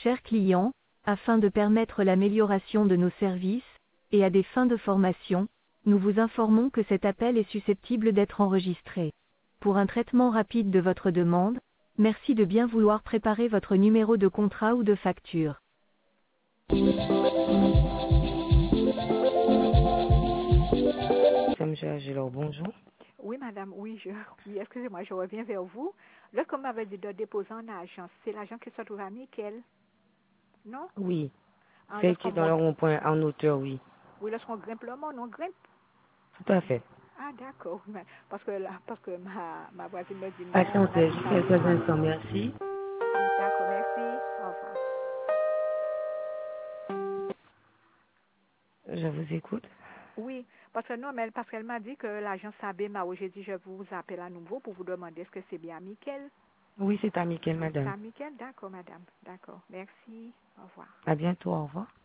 Chers clients, afin de permettre l'amélioration de nos services, et à des fins de formation, nous vous informons que cet appel est susceptible d'être enregistré. Pour un traitement rapide de votre demande, merci de bien vouloir préparer votre numéro de contrat ou de facture. Madame Agilor, bonjour. Oui, madame, oui, excusez-moi, je reviens vers vous. Là, comme m'avait dit de déposer en agence, c'est l'agent qui se trouve à Miquel, non? Oui, celle qui Lorsqu'on est dans le monte, rond-point en hauteur, oui. oui, lorsqu'on grimpe le mont, on grimpe. Tout à fait. Ah, d'accord, parce que là, parce que ma voisine me dit non, on Patientez habite juste à quelques l'étage. instants, merci. D'accord, merci, au revoir. Je vous écoute. Oui, parce que non, mais parce qu'elle m'a dit que l'agence Sabema, j'ai dit je vous appelle à nouveau pour vous demander est-ce que c'est bien Miquel? Oui, c'est à Michael, C'est madame. à Miquel? D'accord, madame, d'accord, merci, au revoir. À bientôt, au revoir.